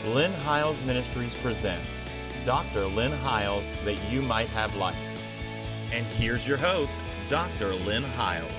Lynn Hiles Ministries presents Dr. Lynn Hiles, that you might have life. And here's your host, Dr. Lynn Hiles.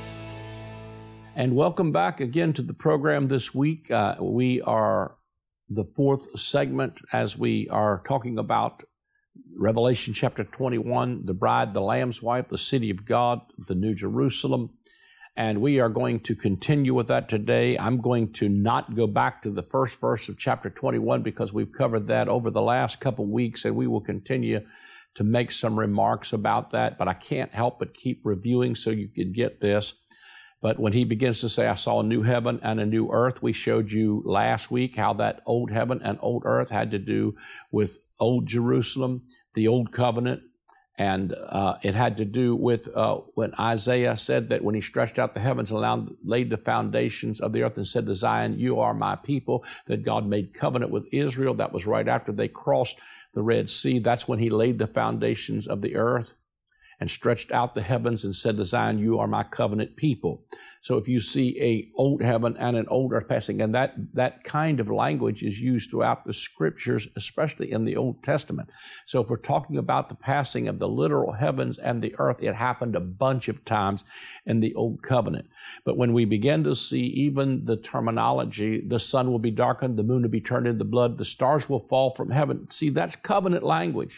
And welcome back again to the program this week. We are the fourth segment as we are talking about Revelation chapter 21, the bride, the Lamb's wife, the city of God, the New Jerusalem. And we are going to continue with that today. I'm going to not go back to the first verse of chapter 21 because we've covered that over the last couple weeks, and we will continue to make some remarks about that. But I can't help but keep reviewing so you can get this. But when he begins to say, I saw a new heaven and a new earth, we showed you last week how that old heaven and old earth had to do with old Jerusalem, the old covenant. And it had to do with when Isaiah said that when he stretched out the heavens and laid the foundations of the earth and said to Zion, you are my people, that God made covenant with Israel. That was right after they crossed the Red Sea. That's when he laid the foundations of the earth and stretched out the heavens and said to Zion, you are my covenant people. So if you see a old heaven and an old earth passing, and that kind of language is used throughout the scriptures, especially in the Old Testament. So if we're talking about the passing of the literal heavens and the earth, it happened a bunch of times in the Old Covenant. But when we begin to see even the terminology, the sun will be darkened, the moon will be turned into blood, the stars will fall from heaven. See, that's covenant language.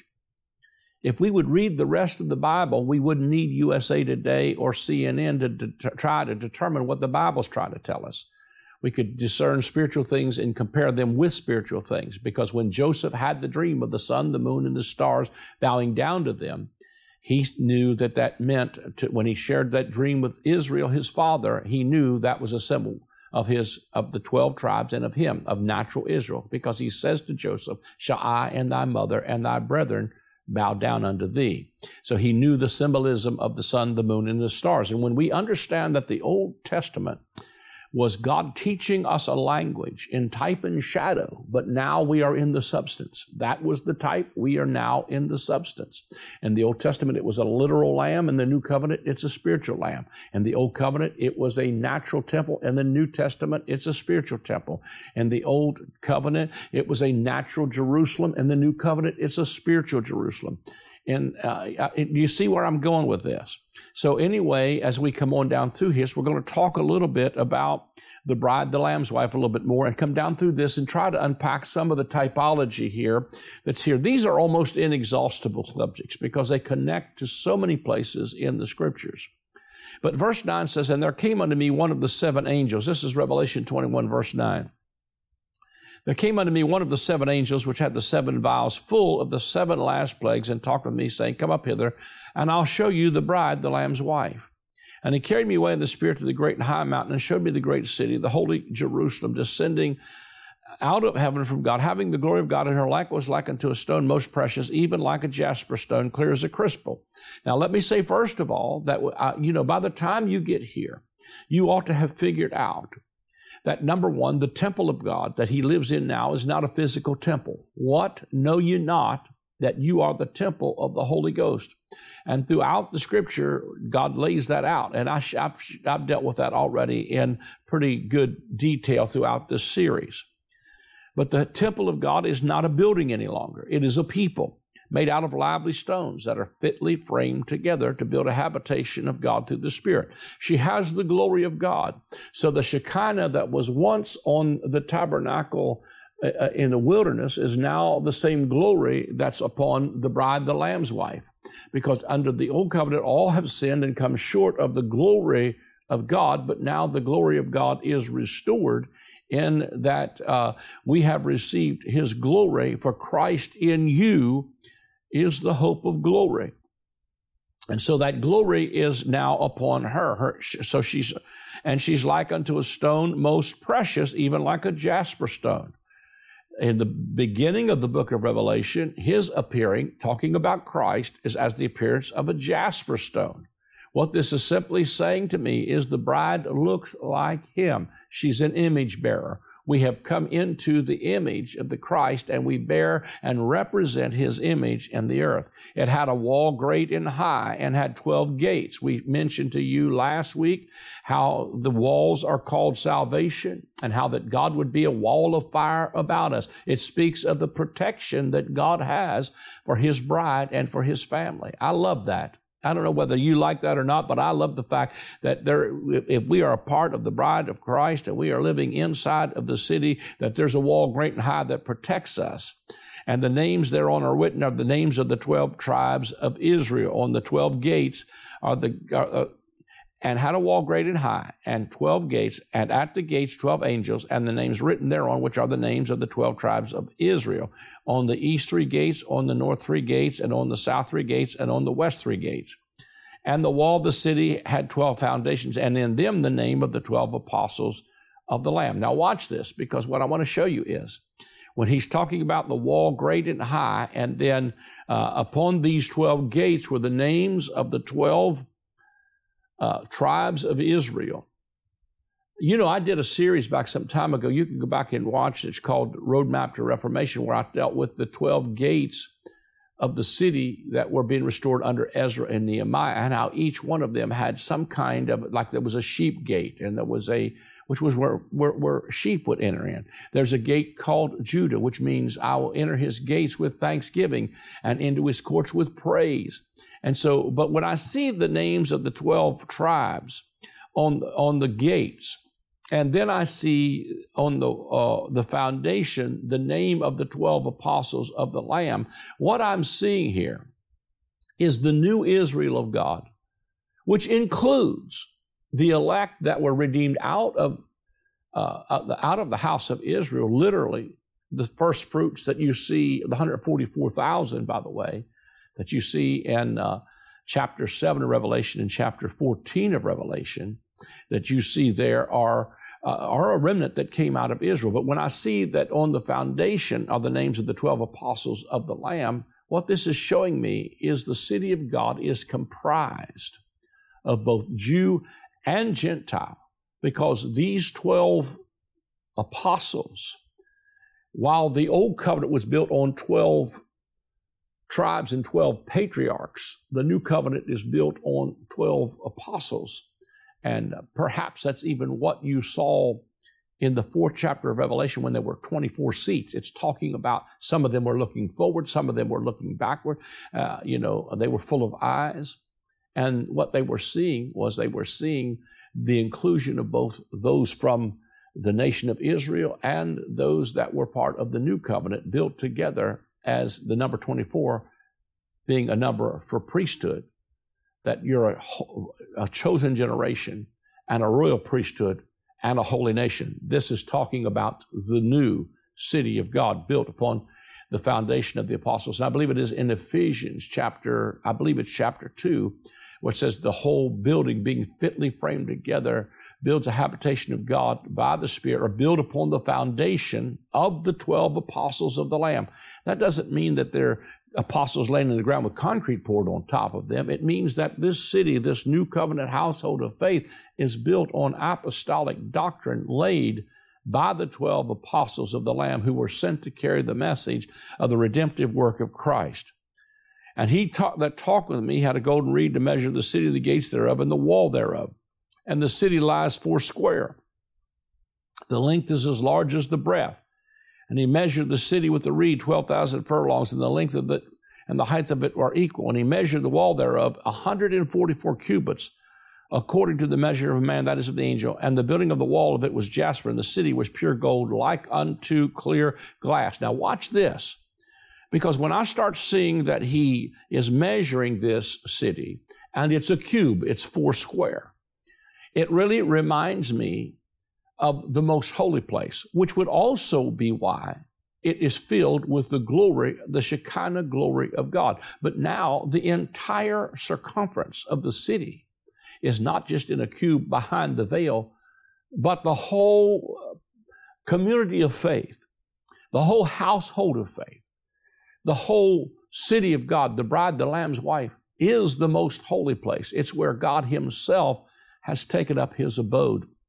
If we would read the rest of the Bible, we wouldn't need USA Today or CNN to try to determine what the Bible's trying to tell us. We could discern spiritual things and compare them with spiritual things, because when Joseph had the dream of the sun, the moon, and the stars bowing down to them, he knew that meant, when he shared that dream with Israel, his father, he knew that was a symbol of the 12 tribes and of him, of natural Israel, because he says to Joseph, shall I and thy mother and thy brethren bow down unto thee. So he knew the symbolism of the sun, the moon, and the stars. And when we understand that the Old Testament was God teaching us a language in type and shadow, but now we are in the substance. That was the type. We are now in the substance. In the Old Testament, it was a literal lamb. In the New Covenant, it's a spiritual lamb. In the Old Covenant, it was a natural temple. In the New Testament, it's a spiritual temple. In the Old Covenant, it was a natural Jerusalem. In the New Covenant, it's a spiritual Jerusalem. And you see where I'm going with this. So anyway, as we come on down through here, so we're going to talk a little bit about the bride, the Lamb's wife, a little bit more, and come down through this and try to unpack some of the typology here that's here. These are almost inexhaustible subjects because they connect to so many places in the scriptures. But verse 9 says, and there came unto me one of the seven angels. This is Revelation 21, verse 9. There came unto me one of the seven angels, which had the seven vials full of the seven last plagues, and talked with me, saying, come up hither, and I'll show you the bride, the Lamb's wife. And he carried me away in the spirit to the great and high mountain, and showed me the great city, the holy Jerusalem, descending out of heaven from God, having the glory of God, and her like was like unto a stone most precious, even like a jasper stone, clear as a crystal. Now, let me say, first of all, that, by the time you get here, you ought to have figured out that, number one, the temple of God that he lives in now is not a physical temple. What? Know you not that you are the temple of the Holy Ghost? And throughout the scripture, God lays that out. And I've dealt with that already in pretty good detail throughout this series. But the temple of God is not a building any longer. It is a people made out of lively stones that are fitly framed together to build a habitation of God through the Spirit. She has the glory of God. So the Shekinah that was once on the tabernacle in the wilderness is now the same glory that's upon the bride, the Lamb's wife. Because under the Old Covenant, all have sinned and come short of the glory of God, but now the glory of God is restored in that we have received his glory, for Christ in you is the hope of glory. And so that glory is now upon her. So she's like unto a stone most precious, even like a jasper stone. In the beginning of the book of Revelation, his appearing, talking about Christ, is as the appearance of a jasper stone. What this is simply saying to me is the bride looks like him. She's an image bearer. We have come into the image of the Christ, and we bear and represent his image in the earth. It had a wall great and high and had 12 gates. We mentioned to you last week how the walls are called salvation and how that God would be a wall of fire about us. It speaks of the protection that God has for his bride and for his family. I love that. I don't know whether you like that or not, but I love the fact that if we are a part of the bride of Christ and we are living inside of the city, that there's a wall great and high that protects us. And the names thereon are written are the names of the 12 tribes of Israel. On the 12 gates and had a wall great and high, and 12 gates, and at the gates 12 angels, and the names written thereon, which are the names of the 12 tribes of Israel. On the east 3 gates, on the north 3 gates, and on the south 3 gates, and on the west 3 gates. And the wall of the city had 12 foundations, and in them the name of the 12 apostles of the Lamb. Now watch this, because what I want to show you is, when he's talking about the wall great and high, and then upon these 12 gates were the names of the 12 tribes of Israel. You know, I did a series back some time ago. You can go back and watch it. It's called Roadmap to Reformation, where I dealt with the 12 gates of the city that were being restored under Ezra and Nehemiah, and how each one of them had some kind of, like there was a sheep gate, and there was which was where sheep would enter in. There's a gate called Judah, which means I will enter his gates with thanksgiving and into his courts with praise. And so, but when I see the names of the 12 tribes on the gates, and then I see on the foundation the name of the 12 apostles of the Lamb, what I'm seeing here is the new Israel of God, which includes the elect that were redeemed out of the house of Israel, literally the first fruits that you see, the 144,000, by the way, that you see in chapter 7 of Revelation and chapter 14 of Revelation, that you see there are a remnant that came out of Israel. But when I see that on the foundation are the names of the 12 apostles of the Lamb, what this is showing me is the city of God is comprised of both Jew and Gentile, because these 12 apostles, while the old covenant was built on 12 tribes and 12 patriarchs, the new covenant is built on 12 apostles. And perhaps that's even what you saw in the 4th chapter of Revelation when there were 24 seats. It's talking about some of them were looking forward, some of them were looking backward. They were full of eyes. And what they were seeing was the inclusion of both those from the nation of Israel and those that were part of the new covenant, built together as the number 24 being a number for priesthood, that you're a chosen generation and a royal priesthood and a holy nation. This is talking about the new city of God built upon the foundation of the apostles. And I believe it is in Ephesians chapter 2, where it says the whole building being fitly framed together builds a habitation of God by the Spirit, or build upon the foundation of the 12 apostles of the Lamb. That doesn't mean that they're apostles laying in the ground with concrete poured on top of them. It means that this city, this new covenant household of faith, is built on apostolic doctrine laid by the 12 apostles of the Lamb, who were sent to carry the message of the redemptive work of Christ. And he talked with me, had a golden reed to measure the city, the gates thereof, and the wall thereof. And the city lies 4 square. The length is as large as the breadth. And he measured the city with the reed 12,000 furlongs, and the length of it and the height of it are equal. And he measured the wall thereof 144 cubits, according to the measure of a man, that is of the angel. And the building of the wall of it was jasper, and the city was pure gold, like unto clear glass. Now watch this, because when I start seeing that he is measuring this city, and it's a cube, it's 4 square, it really reminds me of the most holy place, which would also be why it is filled with the glory, the Shekinah glory of God. But now the entire circumference of the city is not just in a cube behind the veil, but the whole community of faith, the whole household of faith, the whole city of God, the bride, the Lamb's wife, is the most holy place. It's where God himself has taken up his abode.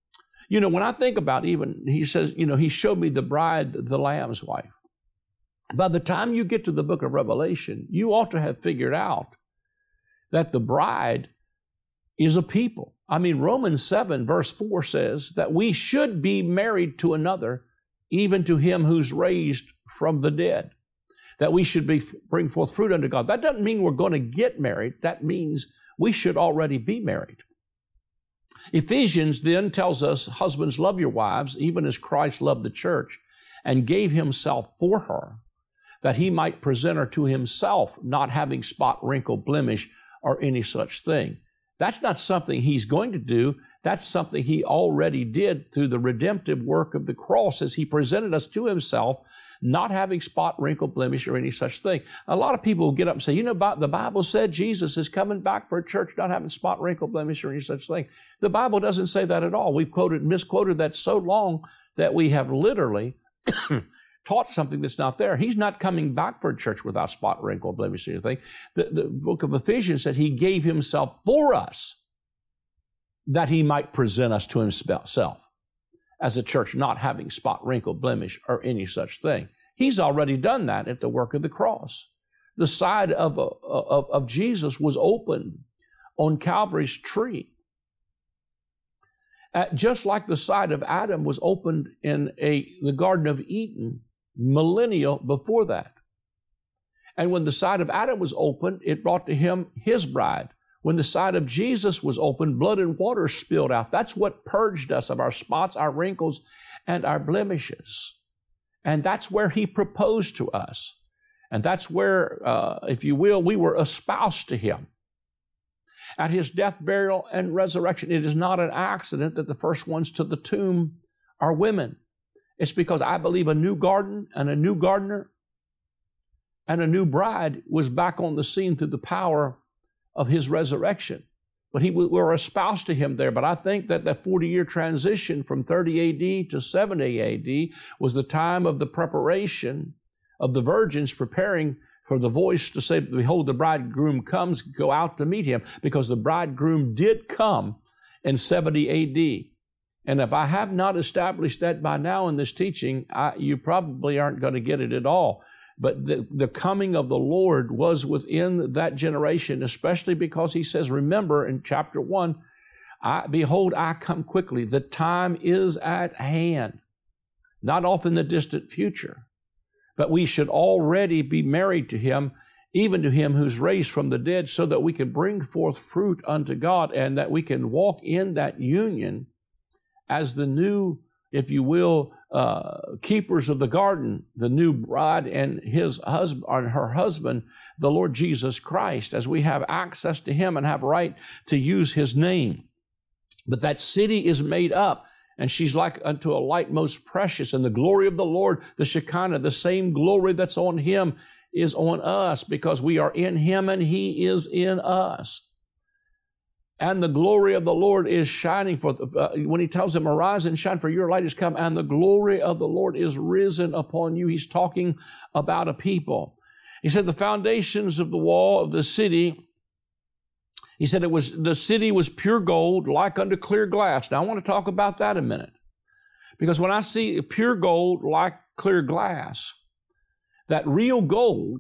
You know, when I think about even, he says, you know, he showed me the bride, the Lamb's wife. By the time you get to the book of Revelation, you ought to have figured out that the bride is a people. I mean, Romans 7 verse 4 says that we should be married to another, even to him who's raised from the dead. That we should bring forth fruit unto God. That doesn't mean we're going to get married. That means we should already be married. Ephesians then tells us, husbands, love your wives, even as Christ loved the church and gave himself for her, that he might present her to himself, not having spot, wrinkle, blemish, or any such thing. That's not something he's going to do. That's something he already did through the redemptive work of the cross as he presented us to himself, not having spot, wrinkle, blemish, or any such thing. A lot of people will get up and say, you know, the Bible said Jesus is coming back for a church not having spot, wrinkle, blemish, or any such thing. The Bible doesn't say that at all. We've misquoted that so long that we have literally taught something that's not there. He's not coming back for a church without spot, wrinkle, blemish, or anything. The book of Ephesians said he gave himself for us that he might present us to himself as a church not having spot, wrinkle, blemish, or any such thing. He's already done that at the work of the cross. The side of Jesus was opened on Calvary's tree. Just like the side of Adam was opened in the Garden of Eden millennia before that. And when the side of Adam was opened, it brought to him his bride. When the side of Jesus was opened, blood and water spilled out. That's what purged us of our spots, our wrinkles, and our blemishes. And that's where he proposed to us. And that's where, if you will, we were espoused to him. At his death, burial, and resurrection, it is not an accident that the first ones to the tomb are women. It's because I believe a new garden and a new gardener and a new bride was back on the scene through the power of his resurrection. But we were espoused to him there. But I think that 40-year transition from 30 AD to 70 AD was the time of the preparation of the virgins preparing for the voice to say, behold, the bridegroom comes, go out to meet him, because the bridegroom did come in 70 AD. And if I have not established that by now in this teaching, you probably aren't going to get it at all. But the coming of the Lord was within that generation, especially because he says, remember in chapter 1, behold, I come quickly. The time is at hand, not off in the distant future. But we should already be married to him, even to him who's raised from the dead, so that we can bring forth fruit unto God and that we can walk in that union as the new, if you will, keepers of the garden, the new bride and his husband, or her husband, the Lord Jesus Christ, as we have access to him and have right to use his name. But that city is made up, and she's like unto a light most precious, and the glory of the Lord, the Shekinah, the same glory that's on him is on us, because we are in him and he is in us. And the glory of the Lord is shining forth. When he tells them, arise and shine, for your light is come, and the glory of the Lord is risen upon you. He's talking about a people. He said the foundations of the wall of the city, he said the city was pure gold, like unto clear glass. Now I want to talk about that a minute. Because when I see pure gold like clear glass, that real gold,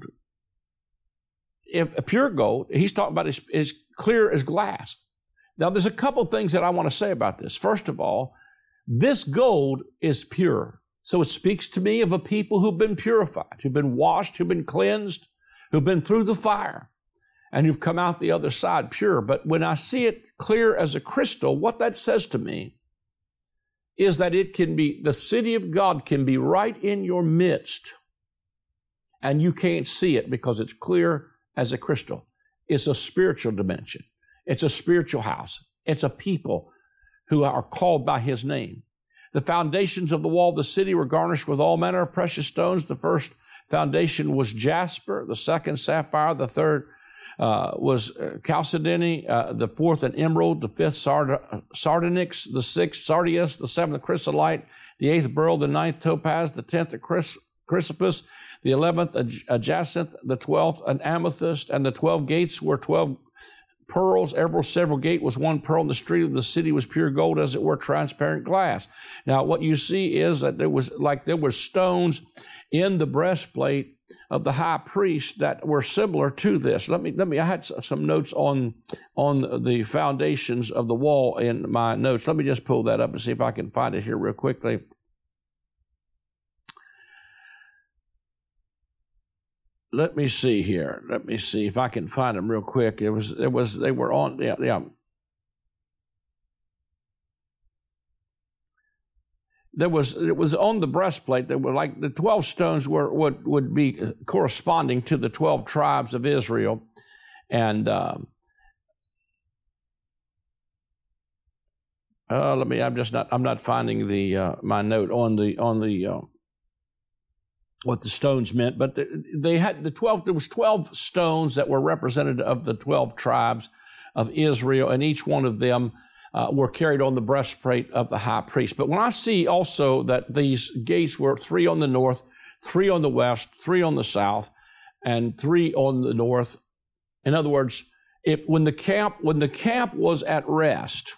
if pure gold, he's talking about is clear as glass. Now, there's a couple things that I want to say about this. First of all, this gold is pure. So it speaks to me of a people who've been purified, who've been washed, who've been cleansed, who've been through the fire, and who've come out the other side pure. But when I see it clear as a crystal, what that says to me is that it can be, the city of God can be right in your midst, and you can't see it because it's clear as a crystal. It's a spiritual dimension. It's a spiritual house. It's a people who are called by his name. The foundations of the wall of the city were garnished with all manner of precious stones. The first foundation was jasper, the second sapphire, the third was chalcedony, the fourth an emerald, the fifth sardonyx, the sixth sardius, the seventh chrysolite, the eighth beryl, the ninth topaz, the 10th a chrysoprase, the 11th a jacinth, the 12th an amethyst, and the 12 gates were 12 pearls. Every several gate was one pearl, and the street of the city was pure gold, as it were transparent glass. Now, what you see is that there were stones in the breastplate of the high priest that were similar to this. I had some notes on the foundations of the wall in my notes. Let me just pull that up and see if I can find it here real quickly. Let me see here. Let me see if I can find them real quick. They were on, yeah. It was on the breastplate. They were like the 12 stones would be corresponding to the 12 tribes of Israel, and I'm not finding my note on the what the stones meant, but they had the 12. There was 12 stones that were representative of the 12 tribes of Israel, and each one of them were carried on the breastplate of the high priest. But when I see also that these gates were 3 on the north, 3 on the west, 3 on the south, and 3 on the north. In other words, when the camp was at rest,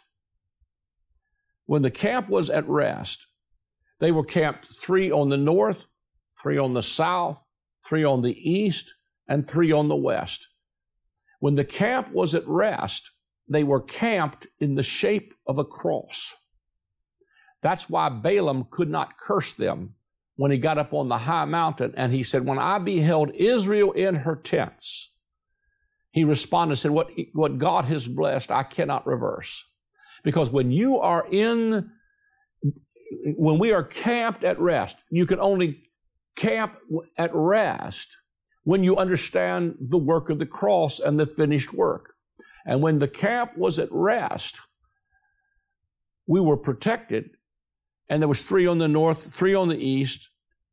they were camped 3 on the north, 3 on the south, 3 on the east, and 3 on the west. When the camp was at rest, they were camped in the shape of a cross. That's why Balaam could not curse them when he got up on the high mountain, and he said, when I beheld Israel in her tents, he responded and said, what God has blessed, I cannot reverse. Because when we are camped at rest, you can only camp at rest when you understand the work of the cross and the finished work. And when the camp was at rest, we were protected, and there was 3 on the north, 3 on the east,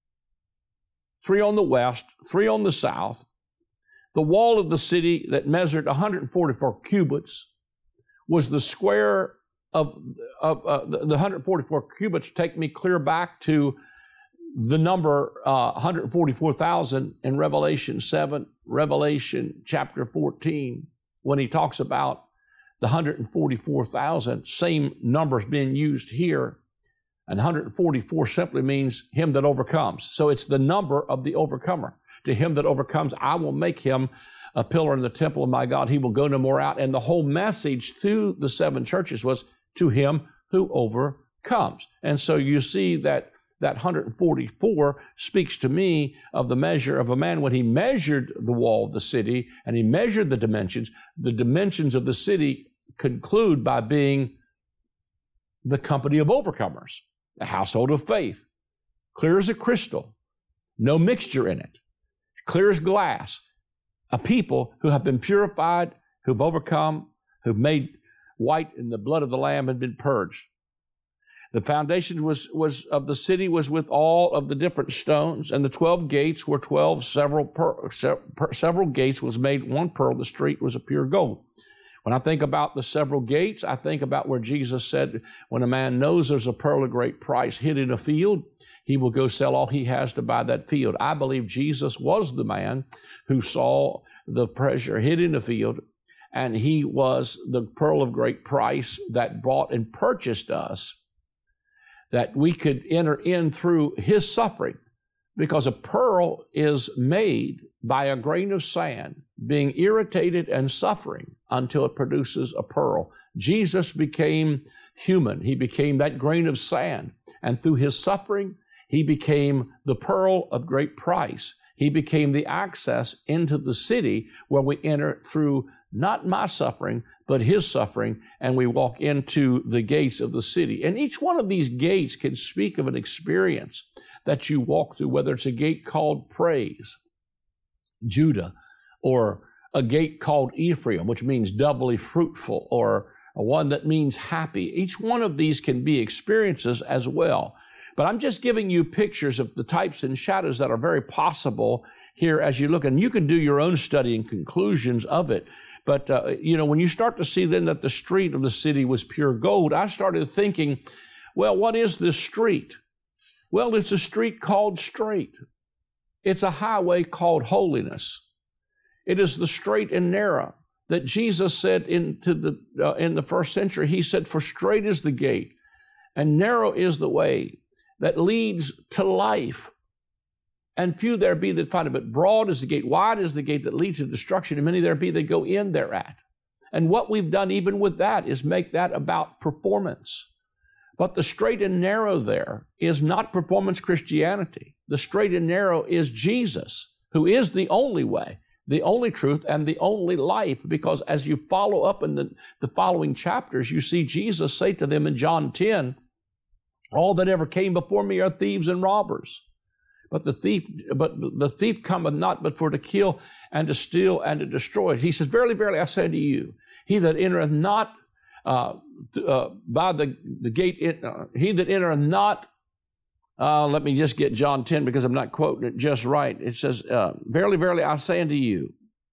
3 on the west, 3 on the south. The wall of the city that measured 144 cubits was the square of the 144 cubits. Take me clear back to the number 144,000 in Revelation 7, Revelation chapter 14, when he talks about the 144,000, same numbers being used here, and 144 simply means him that overcomes. So it's the number of the overcomer. To him that overcomes, I will make him a pillar in the temple of my God. He will go no more out. And the whole message to the 7 churches was to him who overcomes. And so you see that 144 speaks to me of the measure of a man when he measured the wall of the city and he measured the dimensions. The dimensions of the city conclude by being the company of overcomers, the household of faith, clear as a crystal, no mixture in it, clear as glass, a people who have been purified, who've overcome, who've made white in the blood of the Lamb and been purged. The foundation was of the city was with all of the different stones, and the 12 gates were 12 several gates was made one pearl. The street was a pure gold. When I think about the several gates, I think about where Jesus said, when a man knows there's a pearl of great price hid in a field, he will go sell all he has to buy that field. I believe Jesus was the man who saw the treasure hid in the field, and he was the pearl of great price that bought and purchased us, that we could enter in through his suffering, because a pearl is made by a grain of sand being irritated and suffering until it produces a pearl. Jesus became human. He became that grain of sand, and through his suffering, he became the pearl of great price. He became the access into the city where we enter through not my suffering, but his suffering, and we walk into the gates of the city. And each one of these gates can speak of an experience that you walk through, whether it's a gate called praise, Judah, or a gate called Ephraim, which means doubly fruitful, or one that means happy. Each one of these can be experiences as well. But I'm just giving you pictures of the types and shadows that are very possible here as you look, and you can do your own study and conclusions of it. But, when you start to see then that the street of the city was pure gold, I started thinking, well, what is this street? Well, it's a street called straight. It's a highway called holiness. It is the straight and narrow. that Jesus said in the first century. He said, "For straight is the gate, and narrow is the way that leads to life, and few there be that find it. But broad is the gate, wide is the gate that leads to destruction, and many there be that go in thereat." And what we've done even with that is make that about performance. But the straight and narrow there is not performance Christianity. The straight and narrow is Jesus, who is the only way, the only truth, and the only life. Because as you follow up in the following chapters, you see Jesus say to them in John 10, "All that ever came before me are thieves and robbers. But the thief cometh not but for to kill and to steal and to destroy." He says, "Verily, verily, I say to you, he that entereth not by the gate, he that entereth not," let me just get John 10 because I'm not quoting it just right. It says, "Verily, verily, I say unto you,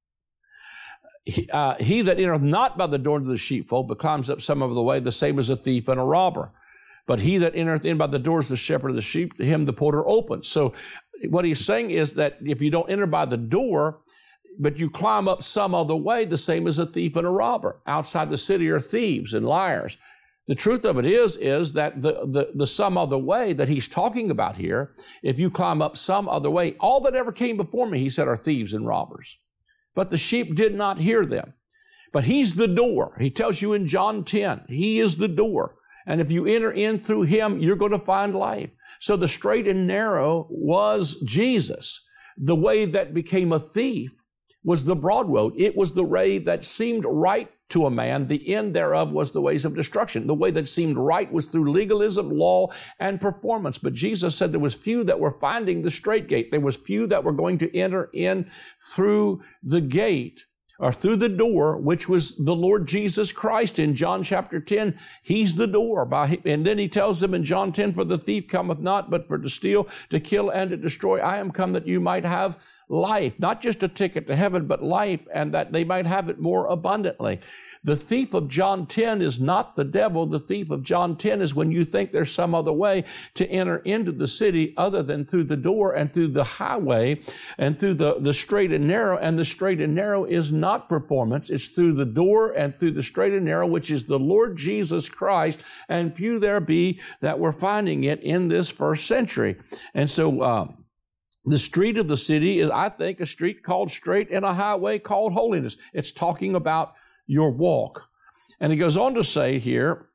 he that entereth not by the door into the sheepfold, but climbs up some of the way, the same as a thief and a robber. But he that entereth in by the door is the shepherd of the sheep, to him the porter opens." So what he's saying is that if you don't enter by the door, but you climb up some other way, the same as a thief and a robber. Outside the city are thieves and liars. The truth of it is that the some other way that he's talking about here, if you climb up some other way, all that ever came before me, he said, are thieves and robbers. But the sheep did not hear them. But he's the door. He tells you in John 10, he is the door. And if you enter in through him, you're going to find life. So the straight and narrow was Jesus. The way that became a thief was the broad road. It was the way that seemed right to a man. The end thereof was the ways of destruction. The way that seemed right was through legalism, law, and performance. But Jesus said there was few that were finding the straight gate. There was few that were going to enter in through the gate, or through the door, which was the Lord Jesus Christ. In John chapter 10, he's the door. And then he tells them in John 10, "For the thief cometh not, but for to steal, to kill, and to destroy. I am come that you might have life," not just a ticket to heaven, but life, and that they might have it more abundantly. The thief of John 10 is not the devil. The thief of John 10 is when you think there's some other way to enter into the city other than through the door and through the highway and through the straight and narrow. And the straight and narrow is not performance. It's through the door and through the straight and narrow, which is the Lord Jesus Christ. And few there be that were finding it in this first century. And so, the street of the city is, I think, a street called straight and a highway called holiness. It's talking about your walk. And he goes on to say here,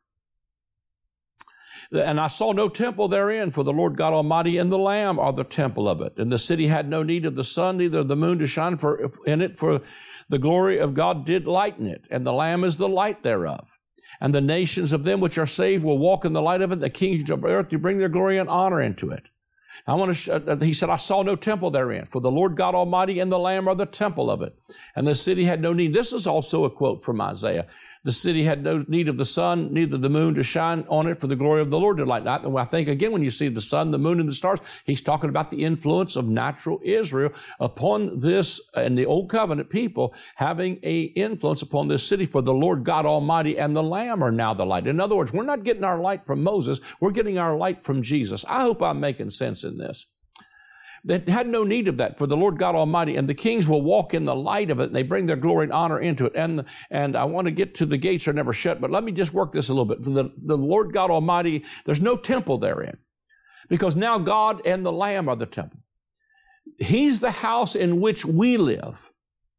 "And I saw no temple therein, for the Lord God Almighty and the Lamb are the temple of it. And the city had no need of the sun, neither of the moon to shine in it, for the glory of God did lighten it, and the Lamb is the light thereof. And the nations of them which are saved will walk in the light of it, the kings of earth to bring their glory and honor into it." He said, "I saw no temple therein, for the Lord God Almighty and the Lamb are the temple of it. And the city had no need." This is also a quote from Isaiah. "The city had no need of the sun, neither the moon to shine on it, for the glory of the Lord did lighten it." I think, again, when you see the sun, the moon, and the stars, he's talking about the influence of natural Israel upon this and the Old Covenant people having a influence upon this city, for the Lord God Almighty and the Lamb are now the light. In other words, we're not getting our light from Moses. We're getting our light from Jesus. I hope I'm making sense in this. They had no need of that, for the Lord God Almighty and the kings will walk in the light of it, and they bring their glory and honor into it. And I want to get to the gates are never shut, but let me just work this a little bit. For the Lord God Almighty, there's no temple therein, because now God and the Lamb are the temple. He's the house in which we live,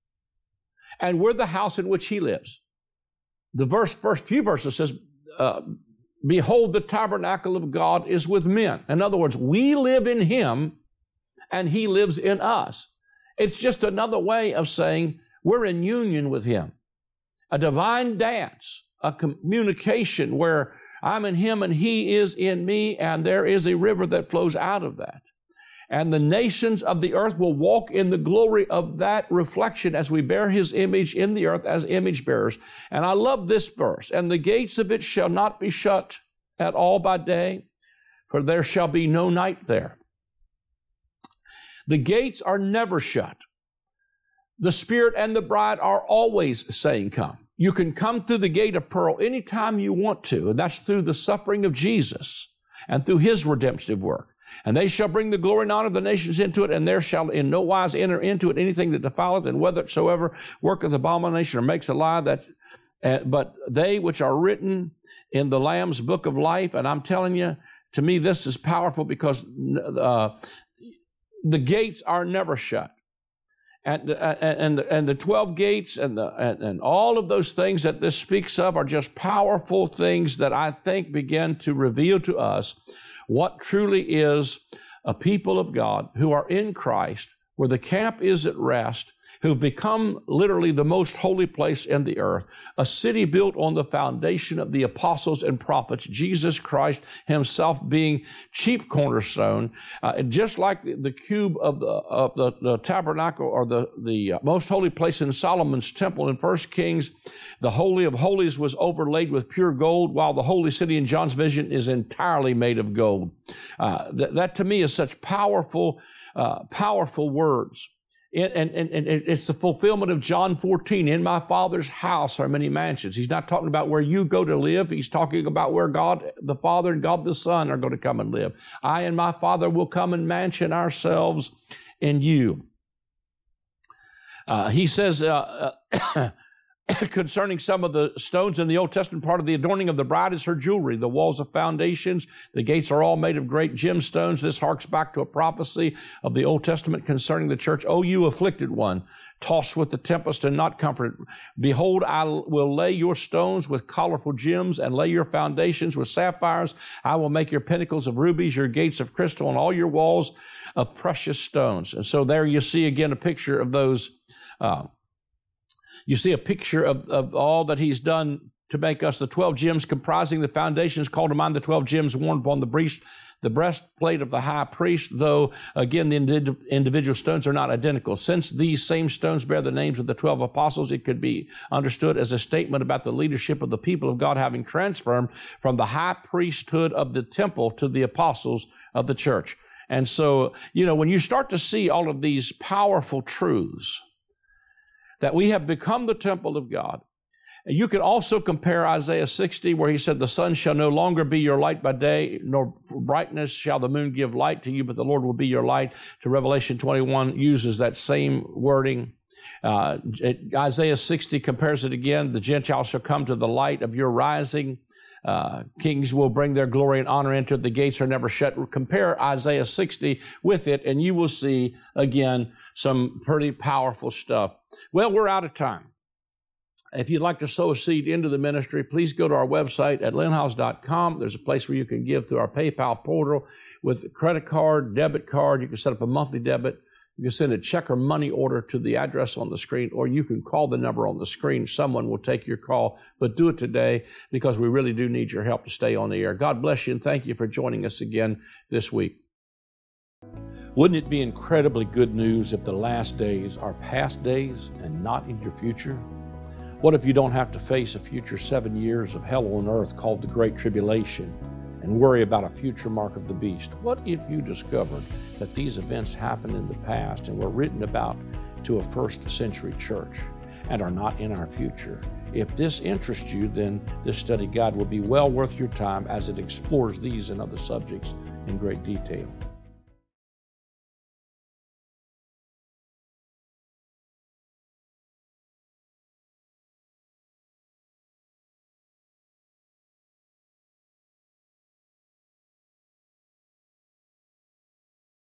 and we're the house in which he lives. The first few verses says, "Behold, the tabernacle of God is with men." In other words, we live in him, and he lives in us. It's just another way of saying we're in union with him. A divine dance, a communication where I'm in him and he is in me, and there is a river that flows out of that. And the nations of the earth will walk in the glory of that reflection as we bear his image in the earth as image bearers. And I love this verse. "And the gates of it shall not be shut at all by day, for there shall be no night there." The gates are never shut. The Spirit and the bride are always saying, "Come." You can come through the gate of pearl anytime you want to, and that's through the suffering of Jesus and through his redemptive work. And they shall bring the glory and honor of the nations into it, and there shall in no wise enter into it anything that defileth, and whethersoever worketh abomination or makes a lie, but they which are written in the Lamb's book of life. And I'm telling you, to me, this is powerful because the gates are never shut. And the 12 gates and all of those things that this speaks of are just powerful things that I think begin to reveal to us what truly is a people of God who are in Christ, where the camp is at rest, who've become literally the most holy place in the earth, a city built on the foundation of the apostles and prophets, Jesus Christ himself being chief cornerstone, just like the cube of the tabernacle or the most holy place in Solomon's temple in 1 Kings. The Holy of Holies was overlaid with pure gold, while the holy city in John's vision is entirely made of gold. That to me is such powerful words. And it's the fulfillment of John 14. In my Father's house are many mansions. He's not talking about where you go to live. He's talking about where God the Father and God the Son are going to come and live. I and my Father will come and mansion ourselves in you. He says concerning some of the stones in the Old Testament, part of the adorning of the bride is her jewelry. The walls of foundations, the gates are all made of great gemstones. This harks back to a prophecy of the Old Testament concerning the church. O you afflicted one, tossed with the tempest and not comforted. Behold, I will lay your stones with colorful gems and lay your foundations with sapphires. I will make your pinnacles of rubies, your gates of crystal, and all your walls of precious stones. And so there you see again a picture of those you see a picture of all that he's done to make us. The 12 gems comprising the foundations call to mind the 12 gems worn upon the breastplate of the high priest, though, again, the individual stones are not identical. Since these same stones bear the names of the 12 apostles, it could be understood as a statement about the leadership of the people of God having transferred from the high priesthood of the temple to the apostles of the church. And so, when you start to see all of these powerful truths, that we have become the temple of God. And you can also compare Isaiah 60, where he said, the sun shall no longer be your light by day, nor for brightness shall the moon give light to you, but the Lord will be your light. To Revelation 21 uses that same wording. Isaiah 60 compares it again. The Gentiles shall come to the light of your rising. Kings will bring their glory and honor into it. The gates are never shut. Compare Isaiah 60 with it, and you will see, again, some pretty powerful stuff. Well, we're out of time. If you'd like to sow a seed into the ministry, please go to our website at lynnhiles.com. There's a place where you can give through our PayPal portal with a credit card, debit card. You can set up a monthly debit. You can send a check or money order to the address on the screen, or you can call the number on the screen. Someone will take your call, but do it today because we really do need your help to stay on the air. God bless you, and thank you for joining us again this week. Wouldn't it be incredibly good news if the last days are past days and not in your future? What if you don't have to face a future 7 years of hell on earth called the Great Tribulation and worry about a future mark of the beast? What if you discovered that these events happened in the past and were written about to a first century church and are not in our future? If this interests you, then this study guide will be well worth your time as it explores these and other subjects in great detail.